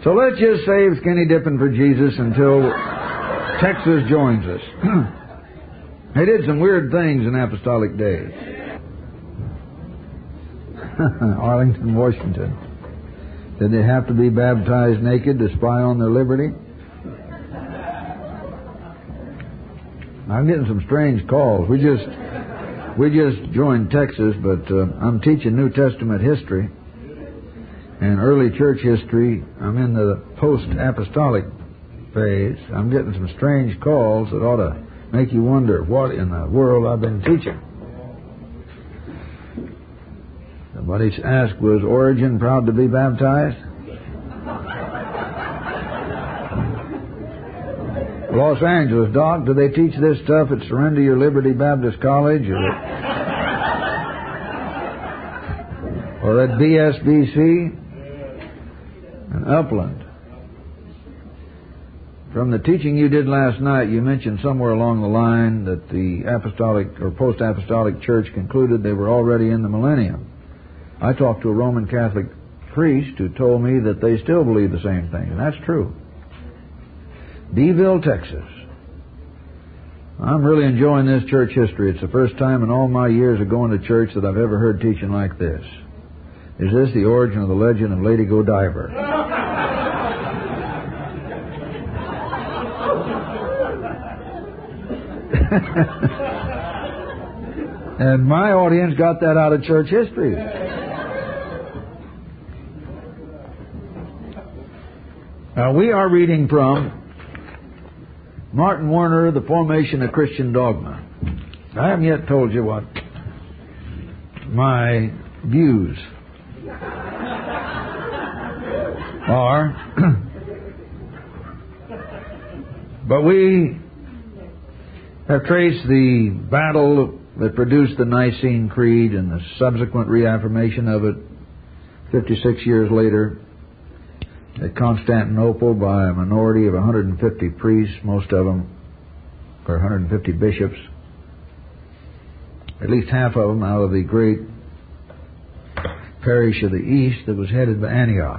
So let's just save skinny dipping for Jesus until Texas joins us. They did some weird things in apostolic days. Arlington, Washington. Did they have to be baptized naked to spy on their liberty? I'm getting some strange calls. We just joined Texas, but I'm teaching New Testament history and early church history. I'm in the post-apostolic phase. I'm getting some strange calls that ought to make you wonder what in the world I've been teaching. Somebody asked, was Origen proud to be baptized? Los Angeles, Doc, do they teach this stuff at Surrender Your Liberty Baptist College or at BSBC? And Upland. From the teaching you did last night, you mentioned somewhere along the line that the apostolic or post-apostolic church concluded they were already in the millennium. I talked to a Roman Catholic priest who told me that they still believe the same thing, and that's true. Beeville, Texas. I'm really enjoying this church history. It's the first time in all my years of going to church that I've ever heard teaching like this. Is this the origin of the legend of Lady Godiva? And my audience got that out of church history. We are reading from Martin Werner, The Formation of Christian Dogma. I haven't yet told you what my views are, but we have traced the battle that produced the Nicene Creed and the subsequent reaffirmation of it 56 years later at Constantinople by a minority of 150 priests, most of them, or 150 bishops, at least half of them out of the great parish of the East that was headed by Antioch.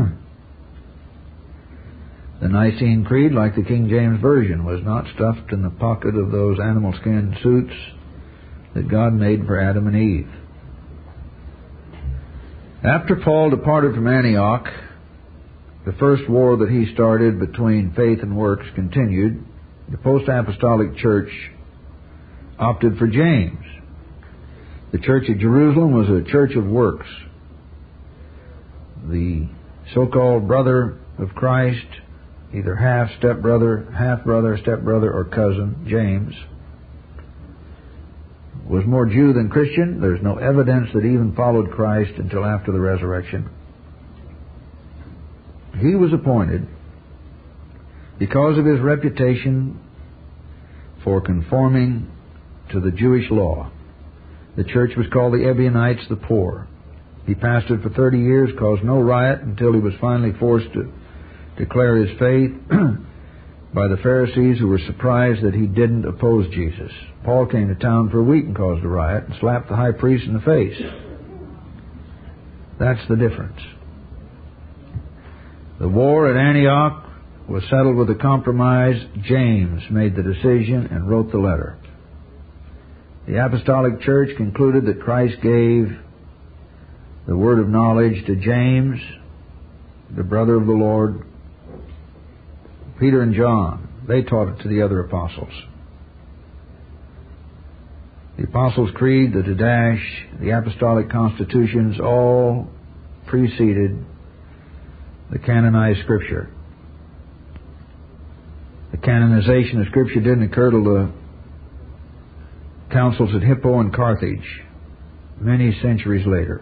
The Nicene Creed, like the King James Version, was not stuffed in the pocket of those animal skin suits that God made for Adam and Eve. After Paul departed from Antioch, the first war that he started between faith and works continued. The post-apostolic church opted for James. The church of Jerusalem was a church of works. The so-called brother of Christ, either half-brother, stepbrother, or cousin, James, was more Jew than Christian. There's no evidence that he even followed Christ until after the resurrection. He was appointed because of his reputation for conforming to the Jewish law. The church was called the Ebionites, the poor. He pastored for 30 years, caused no riot until he was finally forced to declare his faith by the Pharisees, who were surprised that he didn't oppose Jesus. Paul came to town for a week and caused a riot and slapped the high priest in the face. That's the difference. The war at Antioch was settled with a compromise. James made the decision and wrote the letter. The Apostolic Church concluded that Christ gave the word of knowledge to James, the brother of the Lord. Peter and John, they taught it to the other apostles. The Apostles' Creed, the Didache, the Apostolic Constitutions all preceded the canonized Scripture. The canonization of Scripture didn't occur till the councils at Hippo and Carthage, many centuries later.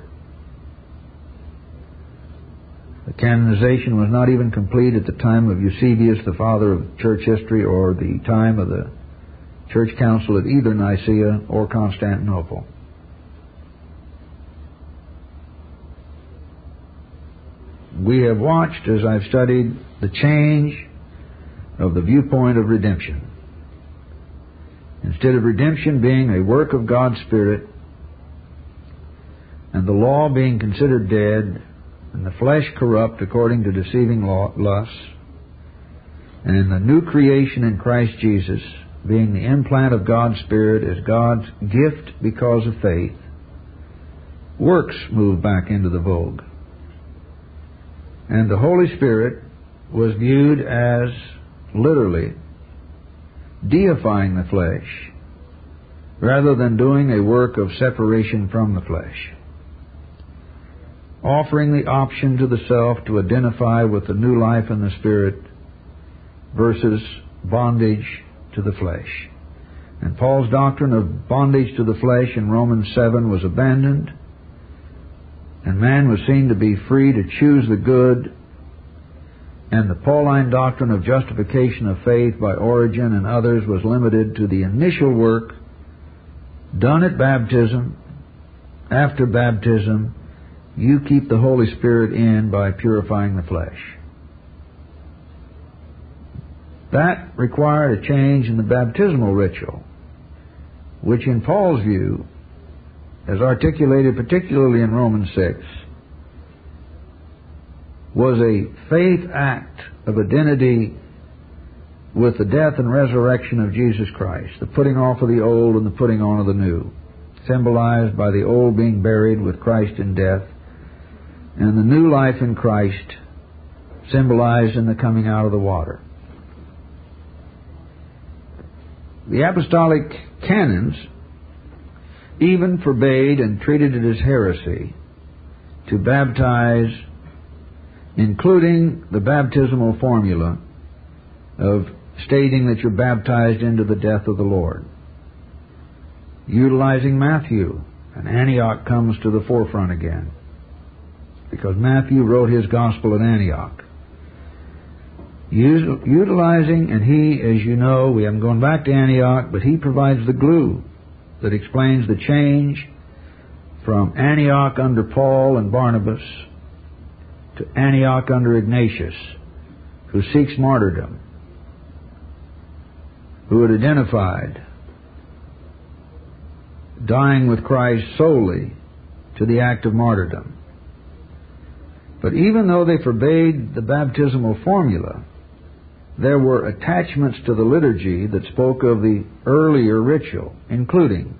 The canonization was not even complete at the time of Eusebius, the father of church history, or the time of the church council at either Nicaea or Constantinople. We have watched, as I've studied, the change of the viewpoint of redemption. Instead of redemption being a work of God's Spirit and the law being considered dead, and the flesh corrupt according to deceiving lusts, and the new creation in Christ Jesus, being the implant of God's Spirit as God's gift because of faith, works move back into the vogue. And the Holy Spirit was viewed as literally deifying the flesh rather than doing a work of separation from the flesh, offering the option to the self to identify with the new life in the Spirit versus bondage to the flesh. And Paul's doctrine of bondage to the flesh in Romans 7 was abandoned, and man was seen to be free to choose the good, and the Pauline doctrine of justification of faith by Origen and others was limited to the initial work done at baptism. After baptism, you keep the Holy Spirit in by purifying the flesh. That required a change in the baptismal ritual, which in Paul's view, as articulated particularly in Romans 6, was a faith act of identity with the death and resurrection of Jesus Christ, the putting off of the old and the putting on of the new, symbolized by the old being buried with Christ in death, and the new life in Christ symbolized in the coming out of the water. The apostolic canons even forbade and treated it as heresy to baptize, including the baptismal formula of stating that you're baptized into the death of the Lord. Utilizing Matthew, and Antioch comes to the forefront again, because Matthew wrote his gospel at Antioch. Utilizing, and he, as you know, we haven't gone back to Antioch, but he provides the glue that explains the change from Antioch under Paul and Barnabas to Antioch under Ignatius, who seeks martyrdom, who had identified dying with Christ solely to the act of martyrdom. But even though they forbade the baptismal formula, there were attachments to the liturgy that spoke of the earlier ritual, including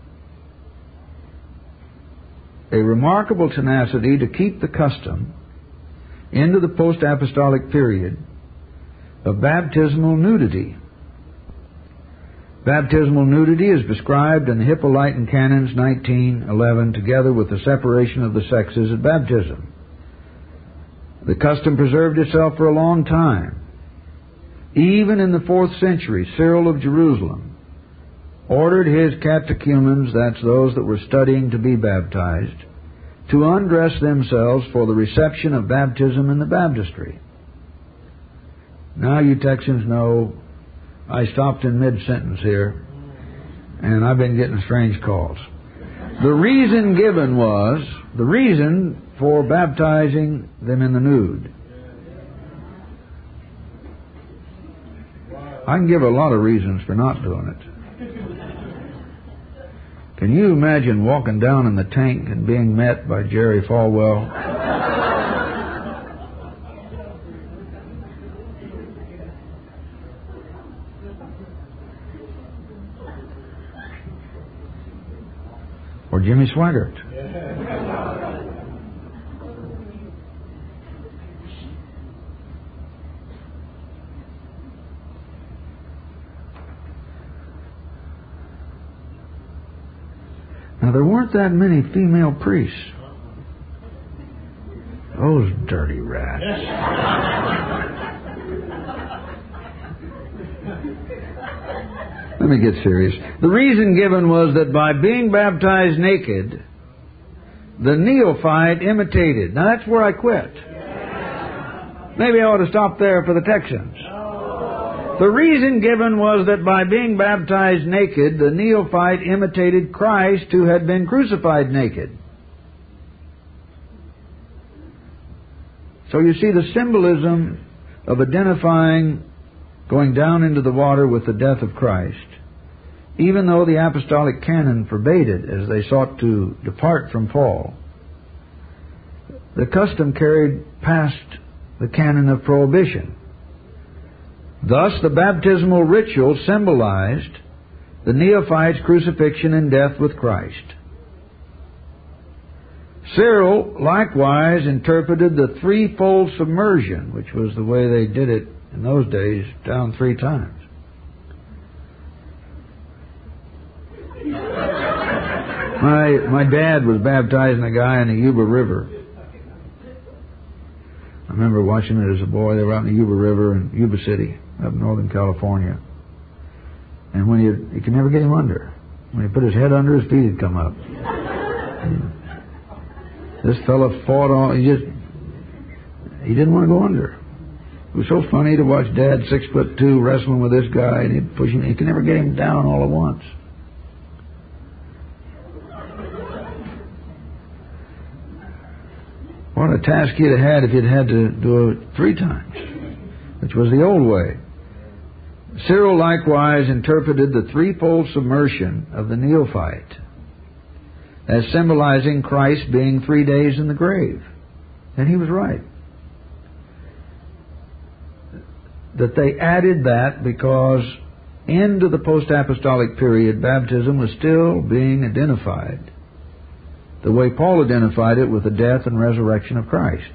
a remarkable tenacity to keep the custom into the post-apostolic period of baptismal nudity. Baptismal nudity is prescribed in the Hippolytan Canons 1911, together with the separation of the sexes at baptism. The custom preserved itself for a long time. Even in the 4th century, Cyril of Jerusalem ordered his catechumens, that's those that were studying to be baptized, to undress themselves for the reception of baptism in the baptistry. Now you Texans know I stopped in mid-sentence here, and I've been getting strange calls. The reason given was the reason for baptizing them in the nude. I can give a lot of reasons for not doing it. Can you imagine walking down in the tank and being met by Jerry Falwell? Or Jimmy Swaggart? Now, there weren't that many female priests. Those dirty rats. Let me get serious. The reason given was that by being baptized naked, the neophyte imitated. Now, that's where I quit. Maybe I ought to stop there for the Texans. The reason given was that by being baptized naked, the neophyte imitated Christ, who had been crucified naked. So you see the symbolism of identifying going down into the water with the death of Christ, even though the apostolic canon forbade it as they sought to depart from Paul. the custom carried past the canon of prohibition. Thus, the baptismal ritual symbolized the neophyte's crucifixion and death with Christ. Cyril likewise interpreted the threefold submersion, which was the way they did it in those days, down 3 times. My dad was baptizing a guy in the Yuba River. I remember watching it as a boy. They were out in the Yuba River in Yuba City, up in Northern California. And when you could never get him under. When he put his head under, his feet would come up. This fella fought on. He didn't want to go under. It was so funny to watch Dad, 6'2", wrestling with this guy, and he'd push him. He could never get him down all at once. What a task he'd have had if he'd had to do it 3 times, which was the old way. Cyril likewise interpreted the threefold submersion of the neophyte as symbolizing Christ being 3 days in the grave. And he was right. That they added that because into the post-apostolic period, baptism was still being identified the way Paul identified it with the death and resurrection of Christ.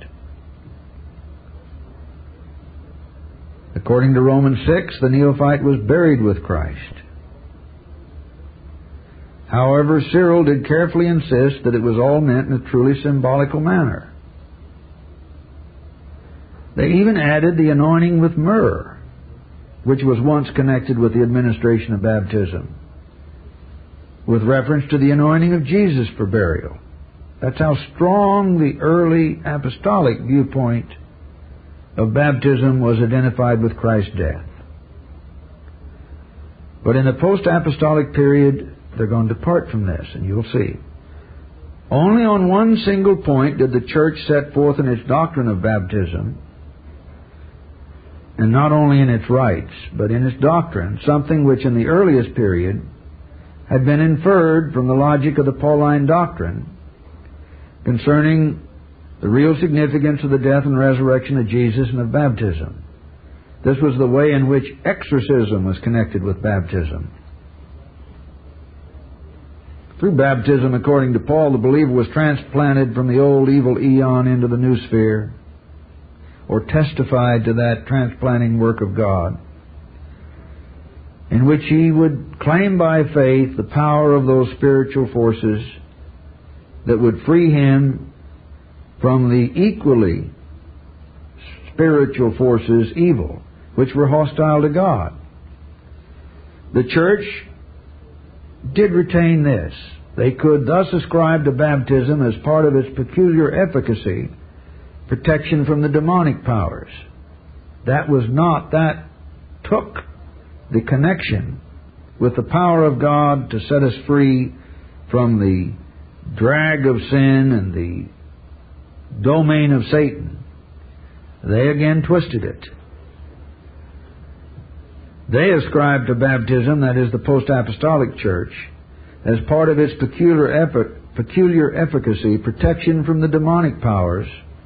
According to Romans 6, the neophyte was buried with Christ. However, Cyril did carefully insist that it was all meant in a truly symbolical manner. They even added the anointing with myrrh, which was once connected with the administration of baptism, with reference to the anointing of Jesus for burial. That's how strong the early apostolic viewpoint of baptism was identified with Christ's death. But in the post-apostolic period, they're going to depart from this, and you'll see. Only on one single point did the church set forth in its doctrine of baptism, and not only in its rites, but in its doctrine, something which in the earliest period had been inferred from the logic of the Pauline doctrine concerning the real significance of the death and resurrection of Jesus and of baptism. This was the way in which exorcism was connected with baptism. Through baptism, according to Paul, the believer was transplanted from the old evil eon into the new sphere, or testified to that transplanting work of God, in which he would claim by faith the power of those spiritual forces that would free him from the equally spiritual forces, evil, which were hostile to God. The church did retain this. They could thus ascribe to baptism as part of its peculiar efficacy protection from the demonic powers. That took the connection with the power of God to set us free from the drag of sin and the domain of Satan. They again twisted it. They ascribed to baptism, that is the post-apostolic church, as part of its peculiar efficacy, protection from the demonic powers,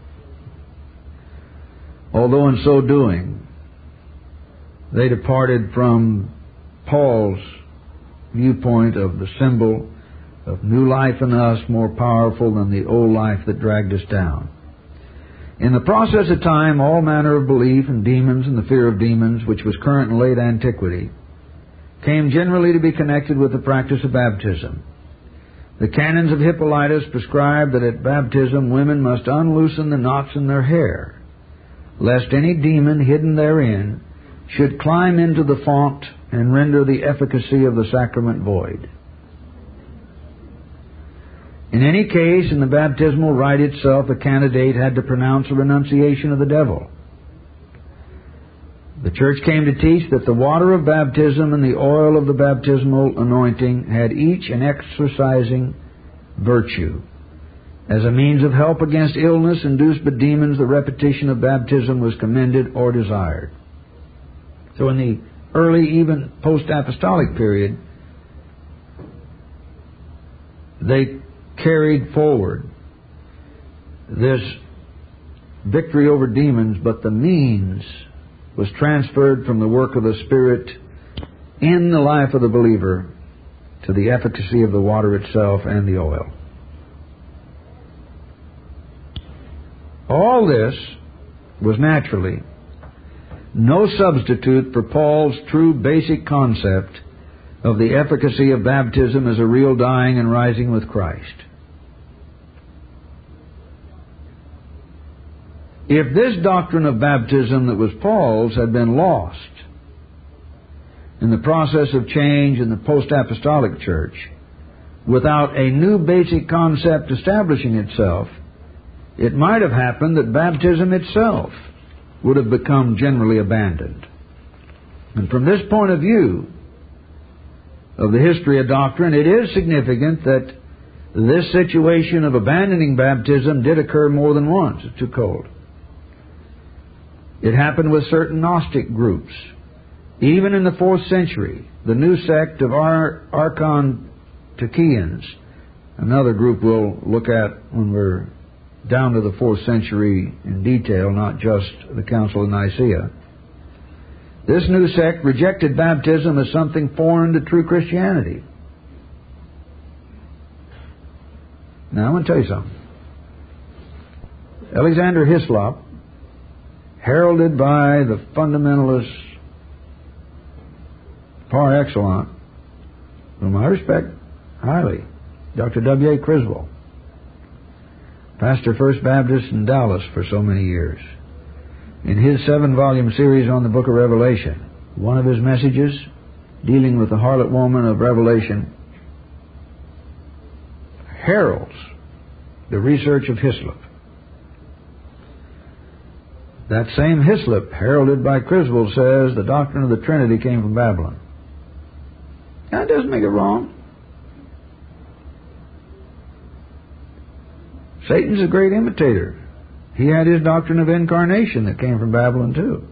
although in so doing, they departed from Paul's viewpoint of the symbol of new life in us, more powerful than the old life that dragged us down. In the process of time, all manner of belief in demons and the fear of demons, which was current in late antiquity, came generally to be connected with the practice of baptism. The canons of Hippolytus prescribed that at baptism women must unloosen the knots in their hair, lest any demon hidden therein should climb into the font and render the efficacy of the sacrament void. In any case, in the baptismal rite itself, the candidate had to pronounce a renunciation of the devil. The church came to teach that the water of baptism and the oil of the baptismal anointing had each an exorcising virtue. As a means of help against illness induced by demons, the repetition of baptism was commended or desired. So in the early, even post-apostolic period, they carried forward this victory over demons, but the means was transferred from the work of the Spirit in the life of the believer to the efficacy of the water itself and the oil. All this was naturally no substitute for Paul's true basic concept of the efficacy of baptism as a real dying and rising with Christ. If this doctrine of baptism that was Paul's had been lost in the process of change in the post-apostolic church, without a new basic concept establishing itself, it might have happened that baptism itself would have become generally abandoned. And from this point of view of the history of doctrine, it is significant that this situation of abandoning baptism did occur more than once. It's too cold. It happened with certain Gnostic groups. Even in the 4th century, the new sect of Archontikians, another group we'll look at when we're down to the 4th century in detail, not just the Council of Nicaea. This new sect rejected baptism as something foreign to true Christianity. Now, I'm going to tell you something. Alexander Hislop, heralded by the fundamentalists par excellence, whom I respect highly, Dr. W.A. Criswell, pastor First Baptist in Dallas for so many years. In his 7-volume series on the book of Revelation, one of his messages, dealing with the harlot woman of Revelation, heralds the research of Hislop. That same Hislop, heralded by Criswell, says the doctrine of the Trinity came from Babylon. That doesn't make it wrong. Satan's a great imitator. He had his doctrine of incarnation that came from Babylon too.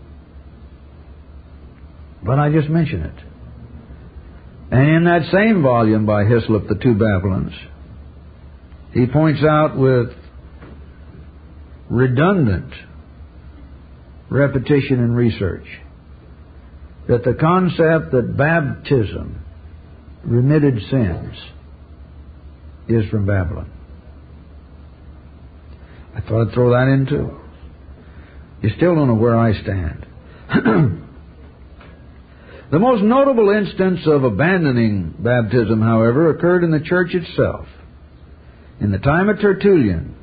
But I just mention it. And in that same volume by Hislop, The Two Babylons, he points out with redundant repetition and research that the concept that baptism remitted sins is from Babylon. I thought I'd throw that in too. You still don't know where I stand. The most notable instance of abandoning baptism, however, occurred in the church itself. In the time of Tertullian,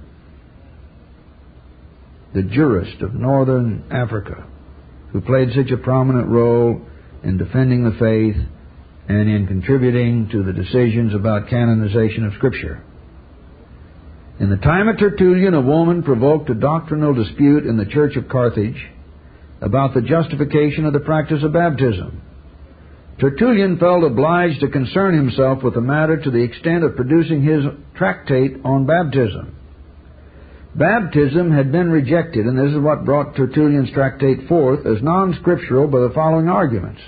the jurist of northern Africa, who played such a prominent role in defending the faith and in contributing to the decisions about canonization of Scripture. In the time of Tertullian, a woman provoked a doctrinal dispute in the church of Carthage about the justification of the practice of baptism. Tertullian felt obliged to concern himself with the matter to the extent of producing his tractate on baptism. Baptism had been rejected, and this is what brought Tertullian's tractate forth, as non-scriptural by the following arguments.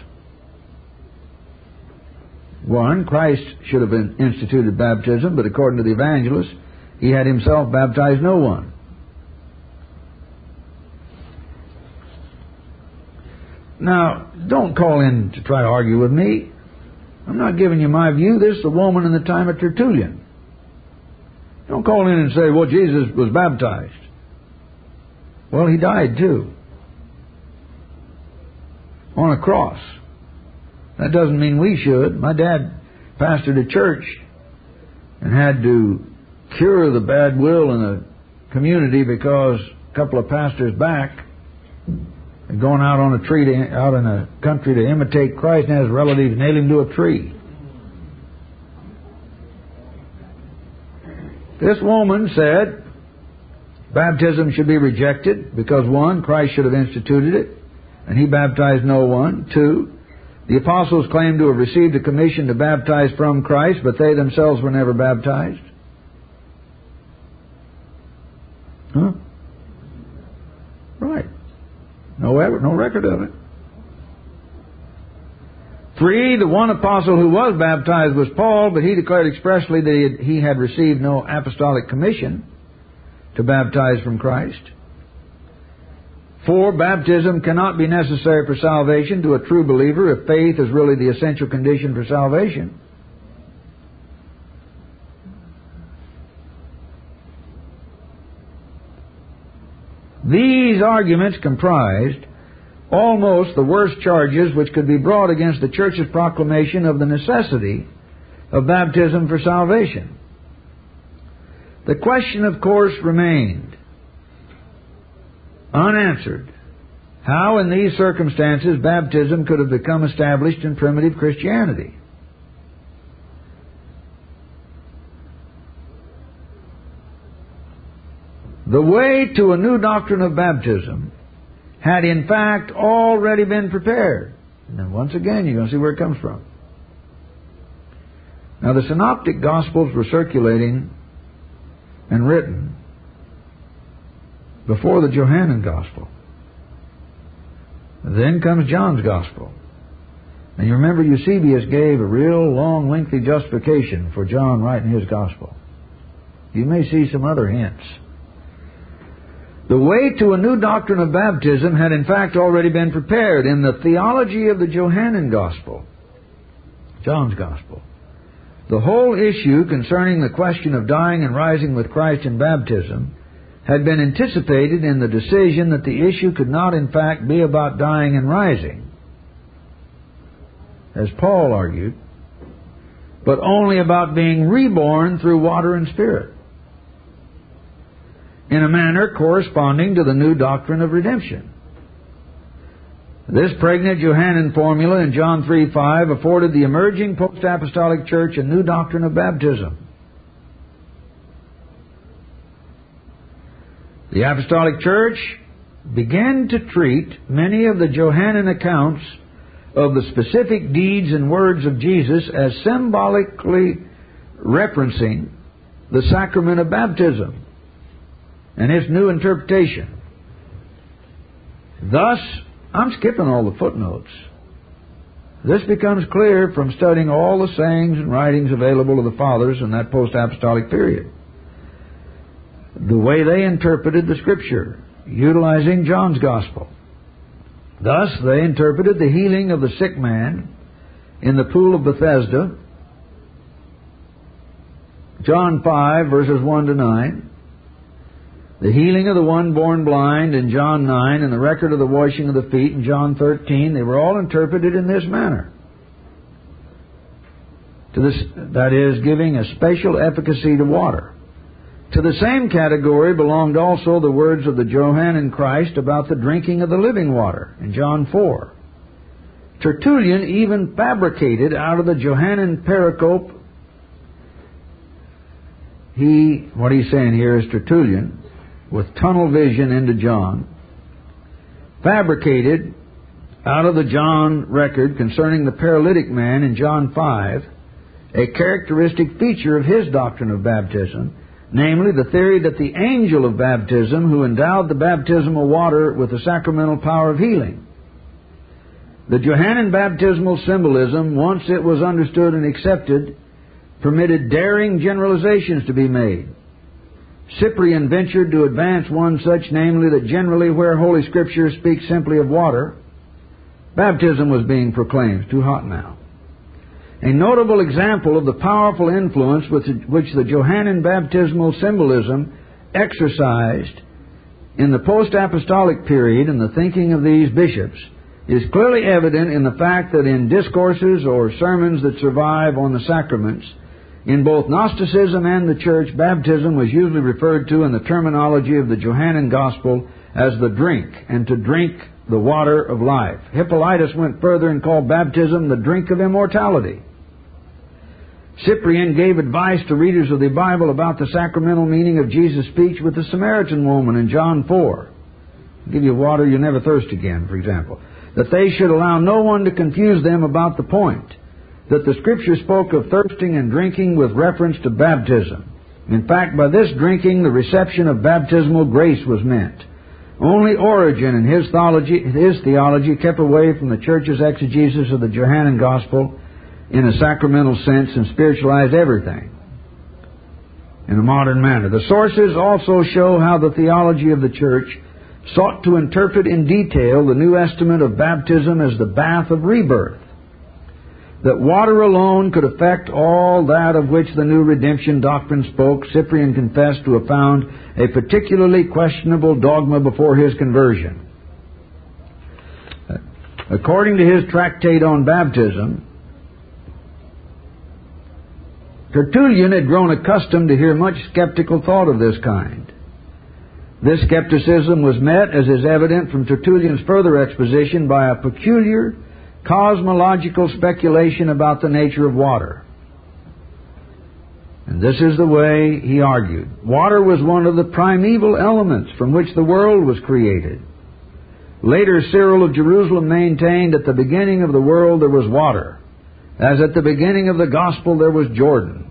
1, Christ should have instituted baptism, but according to the evangelist, he had himself baptized no one. Now, don't call in to try to argue with me. I'm not giving you my view. This is a woman in the time of Tertullian. Don't call in and say, well, Jesus was baptized. Well, he died too. On a cross. That doesn't mean we should. My dad pastored a church and had to cure the bad will in the community because a couple of pastors back had gone out on a tree out in the country to imitate Christ, and his relatives nailed him to a tree. This woman said baptism should be rejected because 1, Christ should have instituted it, and he baptized no one. 2, the apostles claimed to have received a commission to baptize from Christ, but they themselves were never baptized. Huh? Right. No record of it. 3, the one apostle who was baptized was Paul, but he declared expressly that he had received no apostolic commission to baptize from Christ. 4. Baptism cannot be necessary for salvation to a true believer if faith is really the essential condition for salvation. These arguments comprised almost the worst charges which could be brought against the Church's proclamation of the necessity of baptism for salvation. The question, of course, remained unanswered. How, in these circumstances, baptism could have become established in primitive Christianity? The way to a new doctrine of baptism had in fact already been prepared. And once again, you're going to see where it comes from. Now, the Synoptic Gospels were circulating and written before the Johannine Gospel. Then comes John's Gospel. And you remember Eusebius gave a real long, lengthy justification for John writing his Gospel. You may see some other hints. The way to a new doctrine of baptism had in fact already been prepared in the theology of the Johannine Gospel, John's Gospel. The whole issue concerning the question of dying and rising with Christ in baptism had been anticipated in the decision that the issue could not in fact be about dying and rising, as Paul argued, but only about being reborn through water and spirit, in a manner corresponding to the new doctrine of redemption. This pregnant Johannine formula in John 3:5 afforded the emerging post-apostolic church a new doctrine of baptism. The apostolic church began to treat many of the Johannine accounts of the specific deeds and words of Jesus as symbolically referencing the sacrament of baptism and its new interpretation. Thus, I'm skipping all the footnotes. This becomes clear from studying all the sayings and writings available to the fathers in that post-apostolic period. The way they interpreted the Scripture, utilizing John's Gospel. Thus, they interpreted the healing of the sick man in the pool of Bethesda, John 5, verses 1 to 9, the healing of the one born blind in John 9, and the record of the washing of the feet in John 13. They were all interpreted in this manner. That is, giving a special efficacy to water. To the same category belonged also the words of the Johannine Christ about the drinking of the living water in John 4. Tertullian even fabricated out of the Johannine pericope. What he's saying here is Tertullian, with tunnel vision into John, fabricated out of the John record concerning the paralytic man in John 5 a characteristic feature of his doctrine of baptism, namely the theory that the angel of baptism who endowed the baptismal water with the sacramental power of healing. The Johannine baptismal symbolism, once it was understood and accepted, permitted daring generalizations to be made. Cyprian ventured to advance one such, namely that generally where Holy Scripture speaks simply of water, baptism was being proclaimed. Too hot now. A notable example of the powerful influence which the Johannine baptismal symbolism exercised in the post-apostolic period in the thinking of these bishops is clearly evident in the fact that in discourses or sermons that survive on the sacraments, in both Gnosticism and the Church, baptism was usually referred to in the terminology of the Johannine Gospel as the drink, and to drink the water of life. Hippolytus went further and called baptism the drink of immortality. Cyprian gave advice to readers of the Bible about the sacramental meaning of Jesus' speech with the Samaritan woman in John 4. I'll give you water, you'll never thirst again, for example. That they should allow no one to confuse them about the point, that the Scripture spoke of thirsting and drinking with reference to baptism. In fact, by this drinking, the reception of baptismal grace was meant. Only Origen in his theology kept away from the Church's exegesis of the Johannine Gospel in a sacramental sense and spiritualized everything in a modern manner. The sources also show how the theology of the Church sought to interpret in detail the new estimate of baptism as the bath of rebirth. That water alone could affect all that of which the new redemption doctrine spoke, Cyprian confessed to have found a particularly questionable dogma before his conversion. According to his tractate on baptism, Tertullian had grown accustomed to hear much skeptical thought of this kind. This skepticism was met, as is evident from Tertullian's further exposition, by a peculiar cosmological speculation about the nature of water. And this is the way he argued. Water was one of the primeval elements from which the world was created. Later, Cyril of Jerusalem maintained at the beginning of the world there was water, as at the beginning of the gospel there was Jordan.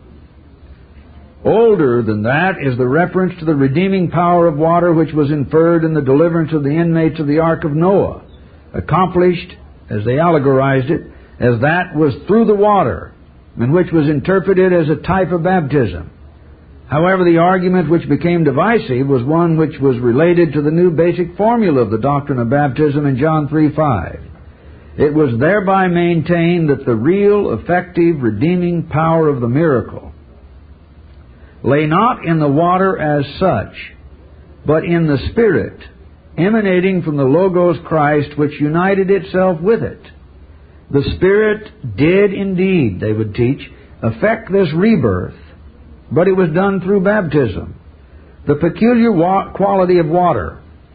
Older than that is the reference to the redeeming power of water which was inferred in the deliverance of the inmates of the Ark of Noah, accomplished, as they allegorized it, as that was through the water, and which was interpreted as a type of baptism. However, the argument which became divisive was one which was related to the new basic formula of the doctrine of baptism in John 3:5. It was thereby maintained that the real, effective, redeeming power of the miracle lay not in the water as such, but in the Spirit emanating from the Logos Christ, which united itself with it. The Spirit did indeed, they would teach, effect this rebirth, but it was done through baptism. The peculiar quality of water.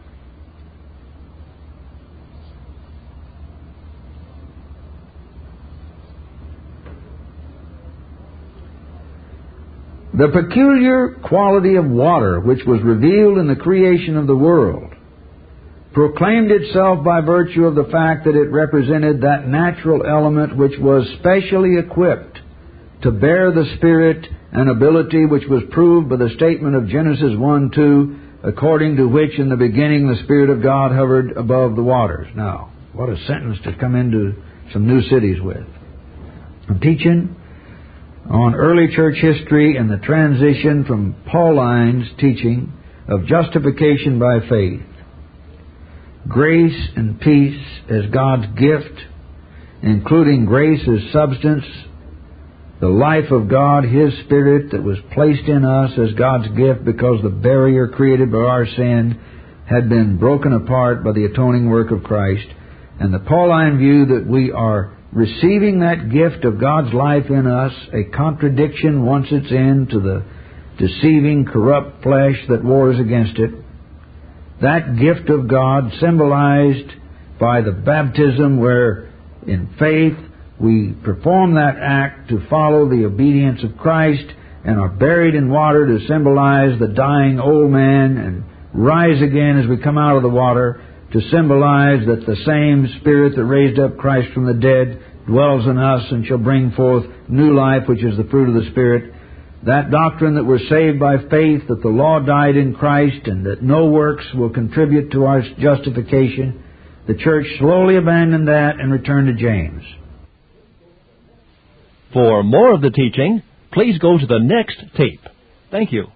The peculiar quality of water, which was revealed in the creation of the world, proclaimed itself by virtue of the fact that it represented that natural element which was specially equipped to bear the Spirit, an ability which was proved by the statement of Genesis 1:2, according to which in the beginning the Spirit of God hovered above the waters. Now, what a sentence to come into some new cities with. I'm teaching on early church history and the transition from Pauline's teaching of justification by faith. Grace and peace as God's gift, including grace as substance, the life of God, His Spirit that was placed in us as God's gift because the barrier created by our sin had been broken apart by the atoning work of Christ, and the Pauline view that we are receiving that gift of God's life in us, a contradiction once it's in to the deceiving, corrupt flesh that wars against it. That gift of God symbolized by the baptism where in faith we perform that act to follow the obedience of Christ and are buried in water to symbolize the dying old man and rise again as we come out of the water to symbolize that the same Spirit that raised up Christ from the dead dwells in us and shall bring forth new life, which is the fruit of the Spirit. That doctrine that we're saved by faith, that the law died in Christ, and that no works will contribute to our justification, the church slowly abandoned that and returned to James. For more of the teaching, please go to the next tape. Thank you.